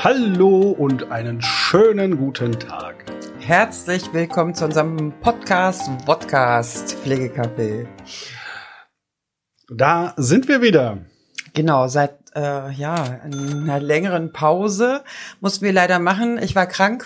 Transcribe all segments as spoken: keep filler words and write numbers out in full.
Hallo und einen schönen guten Tag. Herzlich willkommen zu unserem Podcast, Vodcast, Pflegecafé. Da sind wir wieder. Genau, seit äh, ja einer längeren Pause mussten wir leider machen. Ich war krank.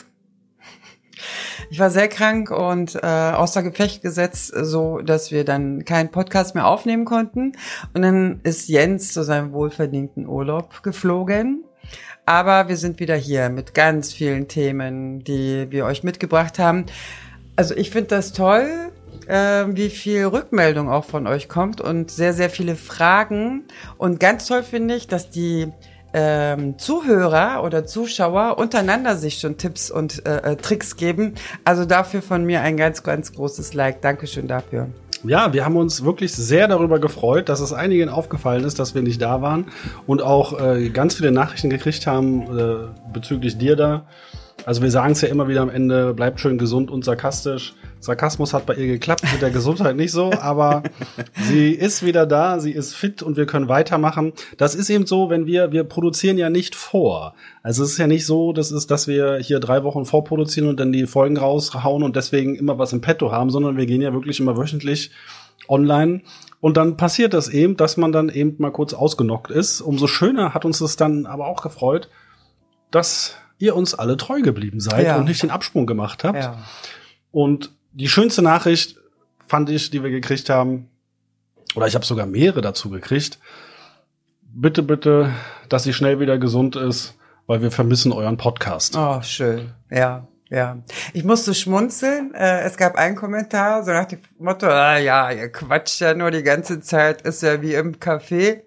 Ich war sehr krank und äh, außer Gefecht gesetzt, so dass wir dann keinen Podcast mehr aufnehmen konnten. Und dann ist Jens zu seinem wohlverdienten Urlaub geflogen. Aber wir sind wieder hier mit ganz vielen Themen, die wir euch mitgebracht haben. Also ich finde das toll, äh, wie viel Rückmeldung auch von euch kommt und sehr, sehr viele Fragen. Und ganz toll finde ich, dass die ähm, Zuhörer oder Zuschauer untereinander sich schon Tipps und äh, Tricks geben. Also dafür von mir ein ganz, ganz großes Like. Dankeschön dafür. Ja, wir haben uns wirklich sehr darüber gefreut, dass es einigen aufgefallen ist, dass wir nicht da waren und auch äh, ganz viele Nachrichten gekriegt haben äh, bezüglich dir da. Also wir sagen es ja immer wieder am Ende, bleibt schön gesund und sarkastisch. Sarkasmus hat bei ihr geklappt, mit der Gesundheit nicht so, aber sie ist wieder da, sie ist fit und wir können weitermachen. Das ist eben so, wenn wir, wir produzieren ja nicht vor. Also es ist ja nicht so, das ist, dass wir hier drei Wochen vorproduzieren und dann die Folgen raushauen und deswegen immer was im Petto haben, sondern wir gehen ja wirklich immer wöchentlich online. Und dann passiert das eben, dass man dann eben mal kurz ausgenockt ist. Umso schöner hat uns das dann aber auch gefreut, dass ihr uns alle treu geblieben seid ja. und nicht den Absprung gemacht habt. Ja. Und die schönste Nachricht fand ich, die wir gekriegt haben, oder ich habe sogar mehrere dazu gekriegt, bitte, bitte, dass sie schnell wieder gesund ist, weil wir vermissen euren Podcast. Oh, schön. Ja, ja. Ich musste schmunzeln. Äh, es gab einen Kommentar, so nach dem Motto, ah ja, ihr quatscht ja nur die ganze Zeit, ist ja wie im Café.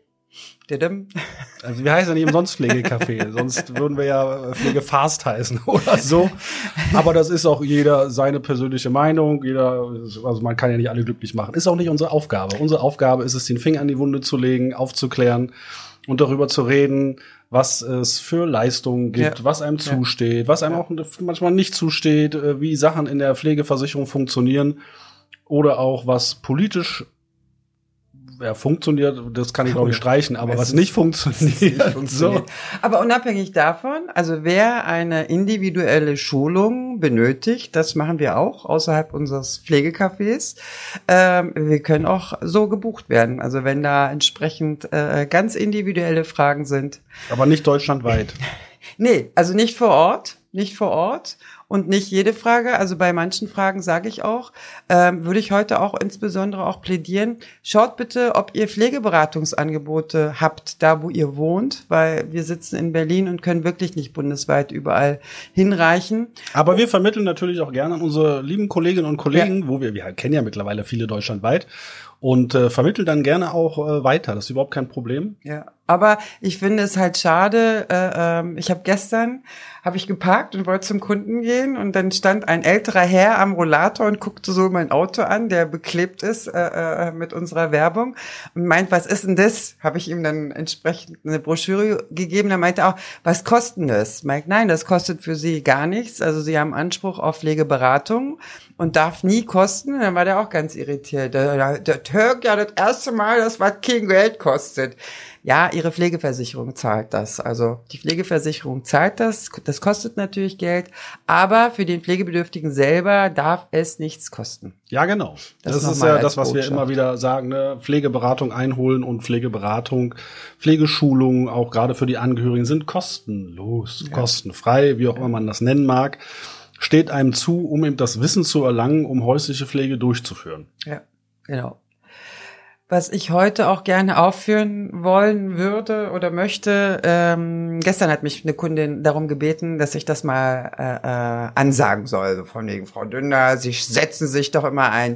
Also wir heißen ja nicht umsonst Pflegecafé, sonst würden wir ja Pflegefast heißen oder so. Aber das ist auch jeder seine persönliche Meinung. Jeder, also man kann ja nicht alle glücklich machen. Ist auch nicht unsere Aufgabe. Unsere Aufgabe ist es, den Finger an die Wunde zu legen, aufzuklären und darüber zu reden, was es für Leistungen gibt, ja. was einem zusteht, was einem ja. auch manchmal nicht zusteht, wie Sachen in der Pflegeversicherung funktionieren oder auch was politisch ja, funktioniert, das kann ich glaube ich streichen, aber was nicht funktioniert. Nicht funktioniert. So. Aber unabhängig davon, also wer eine individuelle Schulung benötigt, das machen wir auch außerhalb unseres Pflegecafés. Ähm, wir können auch so gebucht werden, also wenn da entsprechend äh, ganz individuelle Fragen sind. Aber nicht deutschlandweit. Nee, also nicht vor Ort, nicht vor Ort. Und nicht jede Frage, also bei manchen Fragen sage ich auch, ähm, würde ich heute auch insbesondere auch plädieren, schaut bitte, ob ihr Pflegeberatungsangebote habt, da wo ihr wohnt, weil wir sitzen in Berlin und können wirklich nicht bundesweit überall hinreichen. Aber wir vermitteln natürlich auch gerne an unsere lieben Kolleginnen und Kollegen, ja. wo wir, wir kennen ja mittlerweile viele deutschlandweit, und äh, vermitteln dann gerne auch äh, weiter. Das ist überhaupt kein Problem. Ja, aber ich finde es halt schade. Äh, äh, ich habe gestern habe ich geparkt und wollte zum Kunden gehen und dann stand ein älterer Herr am Rollator und guckte so mein Auto an, der beklebt ist äh, äh, mit unserer Werbung und meint, was ist denn das? Habe ich ihm dann entsprechend eine Broschüre gegeben. Er meinte auch, was kostet denn das? Meint, nein, das kostet für Sie gar nichts. Also Sie haben Anspruch auf Pflegeberatung und darf nie kosten. Und dann war der auch ganz irritiert. Das hört ja das erste Mal, dass was kein Geld kostet. Ja, Ihre Pflegeversicherung zahlt das. Also die Pflegeversicherung zahlt das. Das kostet natürlich Geld. Aber für den Pflegebedürftigen selber darf es nichts kosten. Ja, genau. Das, das ist ja das, was Botschaft. wir immer wieder sagen, ne? Pflegeberatung einholen und Pflegeberatung, Pflegeschulungen, auch gerade für die Angehörigen, sind kostenlos, ja. kostenfrei, wie auch immer man das nennen mag. Steht einem zu, um eben das Wissen zu erlangen, um häusliche Pflege durchzuführen. Ja, genau. Was ich heute auch gerne aufführen wollen würde oder möchte, ähm, gestern hat mich eine Kundin darum gebeten, dass ich das mal äh, äh, ansagen soll, so von wegen, Frau Dünder, Sie setzen sich doch immer ein.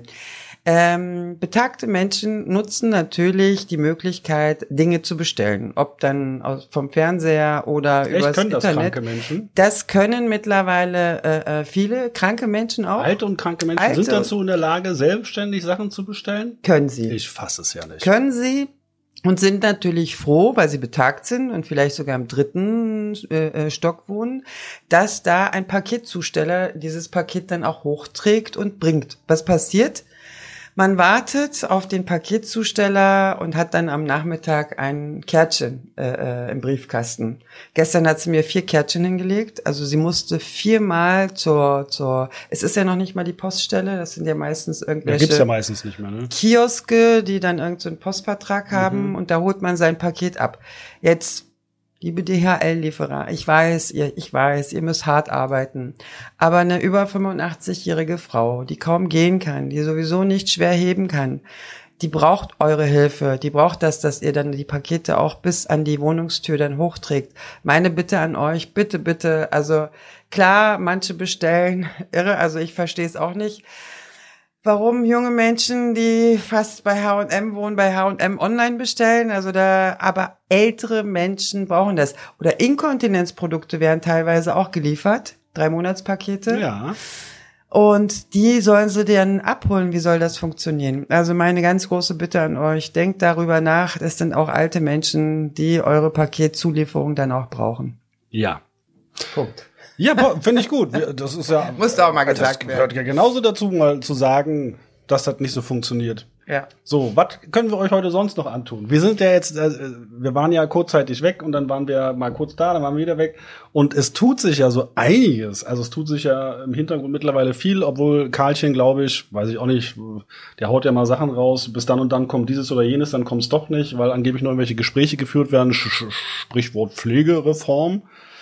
Ähm, betagte Menschen nutzen natürlich die Möglichkeit, Dinge zu bestellen, ob dann aus, vom Fernseher oder Echt, übers können Internet. Das kranke Menschen? Das können mittlerweile äh, viele kranke Menschen auch. Alte und kranke Menschen Alte sind dazu in der Lage, selbstständig Sachen zu bestellen? Können sie. Ich fasse es ja nicht. Können sie. Und sind natürlich froh, weil sie betagt sind und vielleicht sogar im dritten äh, Stock wohnen, dass da ein Paketzusteller dieses Paket dann auch hochträgt und bringt. Was passiert? Man wartet auf den Paketzusteller und hat dann am Nachmittag ein Kärtchen äh, im Briefkasten. Gestern hat sie mir vier Kärtchen hingelegt. Also sie musste viermal zur, zur, es ist ja noch nicht mal die Poststelle, das sind ja meistens irgendwelche ja, gibt's ja meistens nicht mehr, ne? Kioske, die dann irgendeinen so einen Postvertrag haben Mhm. und da holt man sein Paket ab. Jetzt, liebe D H L-Lieferer, ich weiß, ihr, ich weiß, ihr müsst hart arbeiten. Aber eine über fünfundachtzig-jährige Frau, die kaum gehen kann, die sowieso nicht schwer heben kann, die braucht eure Hilfe. Die braucht das, dass ihr dann die Pakete auch bis an die Wohnungstür dann hochträgt. Meine Bitte an euch, bitte, bitte. Also klar, manche bestellen irre, also ich verstehe es auch nicht. Warum junge Menschen, die fast bei H und M wohnen, bei H und M online bestellen, also da, aber ältere Menschen brauchen das. Oder Inkontinenzprodukte werden teilweise auch geliefert, drei Monatspakete. Ja. Und die sollen sie dann abholen. Wie soll das funktionieren? Also meine ganz große Bitte an euch, denkt darüber nach, das sind auch alte Menschen, die eure Paketzulieferung dann auch brauchen. Ja. Punkt. Ja, finde ich gut. Wir- Das ist ja. Musste auch mal gesagt das werden. gehört ja genauso dazu, mal zu sagen, dass das nicht so funktioniert. Ja. So, was können wir euch heute sonst noch antun? Wir sind ja jetzt, äh, wir waren ja kurzzeitig weg und dann waren wir mal kurz da, dann waren wir wieder weg. Und es tut sich ja so einiges. Also es tut sich ja im Hintergrund mittlerweile viel, obwohl Karlchen, glaube ich, weiß ich auch nicht, der haut ja mal Sachen raus, bis dann und dann kommt dieses oder jenes, dann kommt es doch nicht, weil angeblich noch irgendwelche Gespräche geführt werden, Sch- Sch- Sprichwort Pflegereform.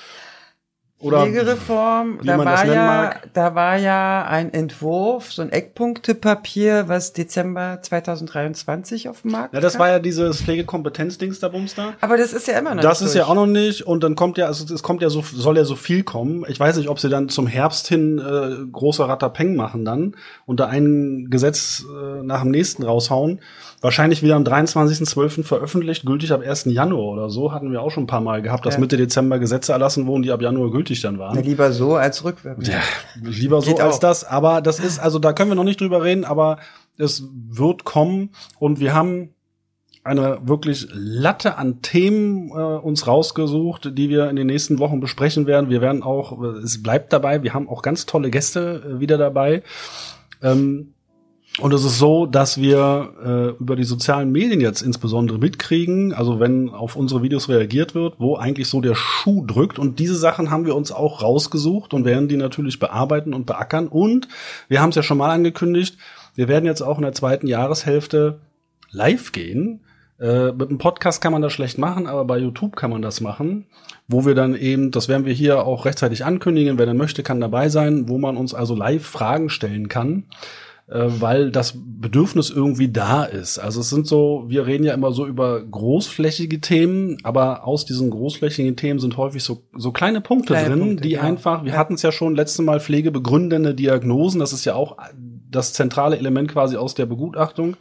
Oder Pflegereform, wie da man das war nennen ja, mag. da war ja ein Entwurf, so ein Eckpunktepapier, was Dezember zweitausenddreiundzwanzig auf dem Markt Ja, das kam. war ja dieses Pflegekompetenzdings da Bums da. Aber das ist ja immer noch Das nicht ist ja durch. auch noch nicht und dann kommt ja, also es kommt ja so, soll ja so viel kommen. Ich weiß nicht, ob sie dann zum Herbst hin äh, großer Ratapeng machen dann und da ein Gesetz äh, nach dem nächsten raushauen. Wahrscheinlich wieder am dreiundzwanzigsten zwölften veröffentlicht, gültig ab ersten Januar oder so. Hatten wir auch schon ein paar Mal gehabt, dass Ja. Mitte Dezember Gesetze erlassen wurden, die ab Januar gültig dann Na, waren. lieber so als rückwirkend. Ja, lieber so Geht als auch. das. Aber das ist, also da können wir noch nicht drüber reden, aber es wird kommen und wir haben eine wirklich Latte an Themen äh, uns rausgesucht, die wir in den nächsten Wochen besprechen werden. Wir werden auch, es bleibt dabei, wir haben auch ganz tolle Gäste äh, wieder dabei. Ähm, und es ist so, dass wir äh, über die sozialen Medien jetzt insbesondere mitkriegen, also wenn auf unsere Videos reagiert wird, wo eigentlich so der Schuh drückt. Und diese Sachen haben wir uns auch rausgesucht und werden die natürlich bearbeiten und beackern. Und wir haben es ja schon mal angekündigt, wir werden jetzt auch in der zweiten Jahreshälfte live gehen. Äh, mit dem Podcast kann man das schlecht machen, aber bei YouTube kann man das machen, wo wir dann eben, das werden wir hier auch rechtzeitig ankündigen, wer dann möchte, kann dabei sein, wo man uns also live Fragen stellen kann, äh, weil das Bedürfnis irgendwie da ist. Also es sind so, wir reden ja immer so über großflächige Themen, aber aus diesen großflächigen Themen sind häufig so, so kleine Punkte Kleine drin, Punkte, die ja. einfach, wir Ja. hatten es ja schon letztes Mal, pflegebegründende Diagnosen, das ist ja auch das zentrale Element quasi aus der Begutachtung,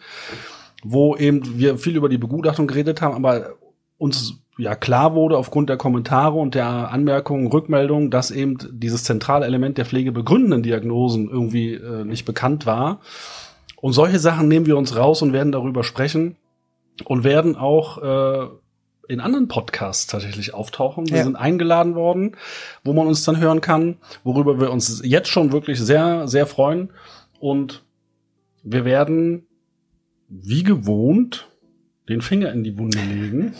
wo eben wir viel über die Begutachtung geredet haben, aber uns ja klar wurde aufgrund der Kommentare und der Anmerkungen, Rückmeldungen, dass eben dieses zentrale Element der pflegebegründenden Diagnosen irgendwie äh, nicht bekannt war. Und solche Sachen nehmen wir uns raus und werden darüber sprechen und werden auch äh, in anderen Podcasts tatsächlich auftauchen. Wir Ja. sind eingeladen worden, wo man uns dann hören kann, worüber wir uns jetzt schon wirklich sehr, sehr freuen. Und wir werden wie gewohnt den Finger in die Wunde legen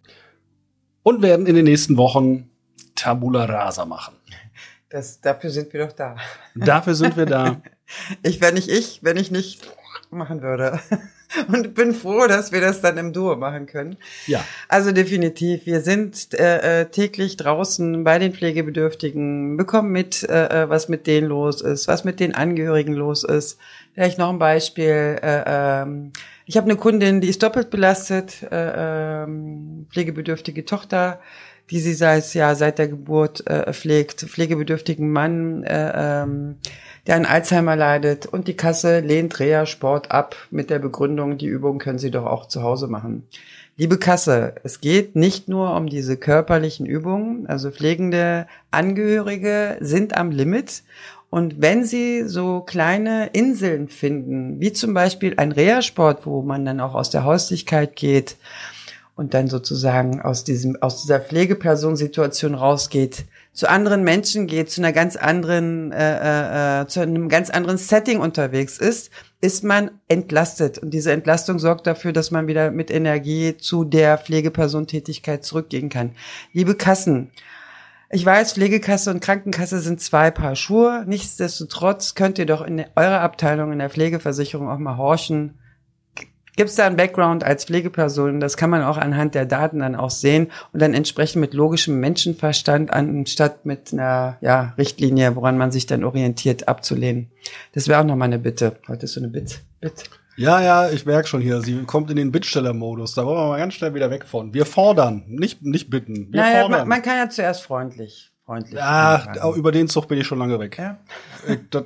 und werden in den nächsten Wochen Tabula Rasa machen. Das, dafür sind wir doch da. Dafür sind wir da. Ich wäre nicht ich, wenn ich nicht machen würde. Und bin froh, dass wir das dann im Duo machen können. Ja. Also definitiv. Wir sind äh, äh, täglich draußen bei den Pflegebedürftigen, bekommen mit, äh, was mit denen los ist, was mit den Angehörigen los ist. Vielleicht noch ein Beispiel. Äh, ähm, ich habe eine Kundin, die ist doppelt belastet, äh, ähm, pflegebedürftige Tochter, die sie seit, ja, seit der Geburt äh, pflegt, pflegebedürftigen Mann, äh, ähm, der an Alzheimer leidet, und die Kasse lehnt Reha-Sport ab mit der Begründung, die Übung können Sie doch auch zu Hause machen. Liebe Kasse, es geht nicht nur um diese körperlichen Übungen, also pflegende Angehörige sind am Limit, und wenn Sie so kleine Inseln finden, wie zum Beispiel ein Reha-Sport, wo man dann auch aus der Häuslichkeit geht und dann sozusagen aus diesem, aus dieser Pflegepersonsituation rausgeht, zu anderen Menschen geht, zu einer ganz anderen, äh, äh, zu einem ganz anderen Setting unterwegs ist, ist man entlastet. Und diese Entlastung sorgt dafür, dass man wieder mit Energie zu der Pflegepersonentätigkeit zurückgehen kann. Liebe Kassen, ich weiß, Pflegekasse und Krankenkasse sind zwei Paar Schuhe. Nichtsdestotrotz könnt ihr doch in eurer Abteilung in der Pflegeversicherung auch mal horchen. Gibt es da einen Background als Pflegeperson? Das kann man auch anhand der Daten dann auch sehen und dann entsprechend mit logischem Menschenverstand anstatt mit einer ja, Richtlinie, woran man sich dann orientiert, abzulehnen. Das wäre auch nochmal eine Bitte. Heute ist so eine Bitte. Bitte. Ja, ja, ich merke schon hier, sie kommt in den Bittsteller-Modus. Da wollen wir mal ganz schnell wieder weg von. Wir fordern, nicht nicht bitten. Wir naja, fordern. Man, man kann ja zuerst freundlich. freundlich ja, auch über den Zug bin ich schon lange weg. Ja. Ich, das,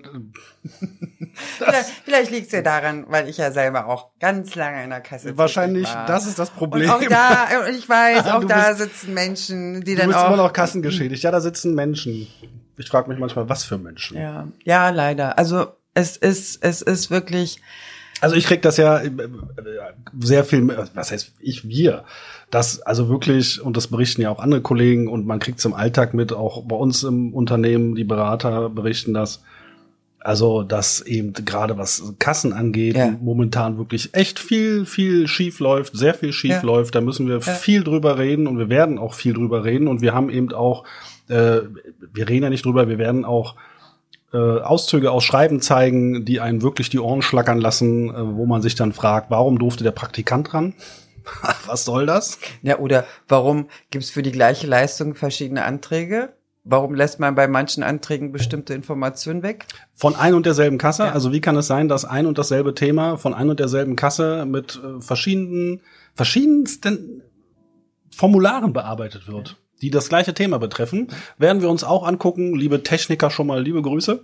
vielleicht vielleicht liegt es ja daran, weil ich ja selber auch ganz lange in der Kasse wahrscheinlich, war. Das ist das Problem. Und auch da, ich weiß, auch Du da bist- sitzen Menschen, die du dann bist auch... immer noch kassengeschädigt. Ja, da sitzen Menschen. Ich frage mich manchmal, was für Menschen. Ja, ja, leider. Also es ist, es ist wirklich... Also ich krieg das ja äh, sehr viel, was heißt ich, wir, das also wirklich, und das berichten ja auch andere Kollegen und man kriegt's im Alltag mit, auch bei uns im Unternehmen, die Berater berichten das, also dass eben gerade was Kassen angeht, Ja. momentan wirklich echt viel, viel schief läuft, sehr viel schief Ja. läuft, da müssen wir viel drüber reden und wir werden auch viel drüber reden und wir haben eben auch, äh, wir reden ja nicht drüber, wir werden auch Auszüge aus Schreiben zeigen, die einen wirklich die Ohren schlackern lassen, wo man sich dann fragt, warum durfte der Praktikant ran? Was soll das? Ja, oder warum gibt's für die gleiche Leistung verschiedene Anträge? Warum lässt man bei manchen Anträgen bestimmte Informationen weg? Von ein und derselben Kasse? Ja. Also wie kann es sein, dass ein und dasselbe Thema von ein und derselben Kasse mit äh, verschiedenen, verschiedensten Formularen bearbeitet wird, die das gleiche Thema betreffen? Werden wir uns auch angucken, liebe Techniker, schon mal liebe Grüße.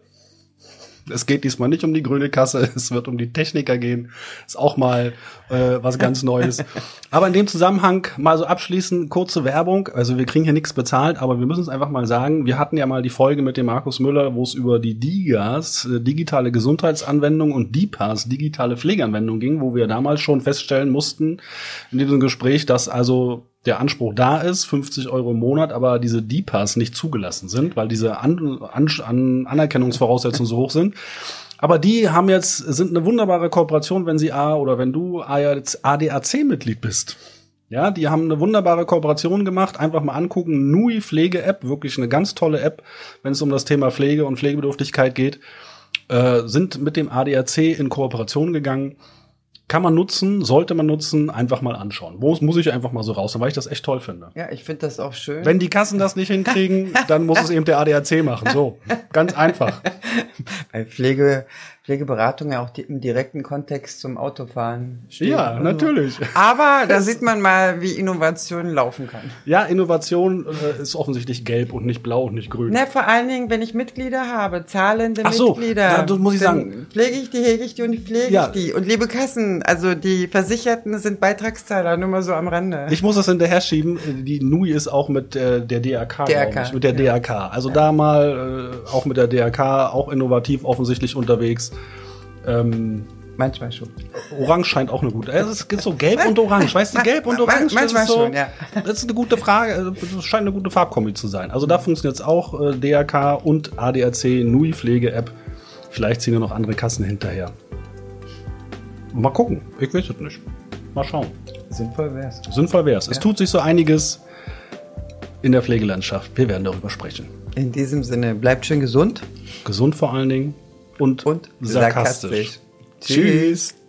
Es geht diesmal nicht um die grüne Kasse, es wird um die Techniker gehen. Ist auch mal äh, was ganz Neues. Aber in dem Zusammenhang mal so abschließend kurze Werbung. Also wir kriegen hier nichts bezahlt, aber wir müssen es einfach mal sagen. Wir hatten ja mal die Folge mit dem Markus Müller, wo es über die DIGAs, äh, digitale Gesundheitsanwendung, und DIPAs, digitale Pflegeanwendung ging, wo wir damals schon feststellen mussten in diesem Gespräch, dass also der Anspruch da ist, fünfzig Euro im Monat, aber diese DIPAs nicht zugelassen sind, weil diese An- An- An- Anerkennungsvoraussetzungen so hoch sind. Aber die haben jetzt, sind eine wunderbare Kooperation, wenn sie A oder wenn du A D A C-Mitglied bist. Ja, die haben eine wunderbare Kooperation gemacht. Einfach mal angucken. N U I Pflege-App, wirklich eine ganz tolle App, wenn es um das Thema Pflege und Pflegebedürftigkeit geht, äh, sind mit dem A D A C in Kooperation gegangen. Kann man nutzen, sollte man nutzen, einfach mal anschauen. Wo muss ich einfach mal so raus, weil ich das echt toll finde. Ja, ich finde das auch schön. Wenn die Kassen das nicht hinkriegen, dann muss es eben der A D A C machen. So, ganz einfach. Bei Pflege, Pflegeberatung ja auch die, im direkten Kontext zum Autofahren steht. Ja, Also. natürlich. Aber da sieht man mal, wie Innovation laufen kann. Ja, Innovation äh, ist offensichtlich gelb und nicht blau und nicht grün. Na, vor allen Dingen, wenn ich Mitglieder habe, zahlende Ach so, Mitglieder. ja, das muss ich dann sagen. Pflege ich die, hege ich die und pflege Ja. ich die. Und liebe Kassen, also die Versicherten sind Beitragszahler, nur mal so am Rande. Ich muss das hinterher schieben. Die N U I ist auch mit äh, der D R K, D R K, glaube ich, mit der ja. D R K. Also da mal äh, auch mit der D R K, auch innovativ offensichtlich unterwegs. Ähm, Manchmal schon. Orange scheint auch eine gute. Es gibt so Gelb und Orange. Weißt du, Gelb und Orange, Manchmal das ist so, schon, ja. das ist eine gute Frage. Das scheint eine gute Farbkombi zu sein. Also da funktioniert jetzt auch äh, D R K und A D A C, N U I Pflege-App. Vielleicht ziehen ja noch andere Kassen hinterher. Mal gucken. Ich weiß es nicht. Mal schauen. Sinnvoll wär's. Sinnvoll wär's. Es Ja. tut sich so einiges in der Pflegelandschaft. Wir werden darüber sprechen. In diesem Sinne, bleibt schön gesund Gesund vor allen Dingen und, und sarkastisch. sarkastisch. Tschüss.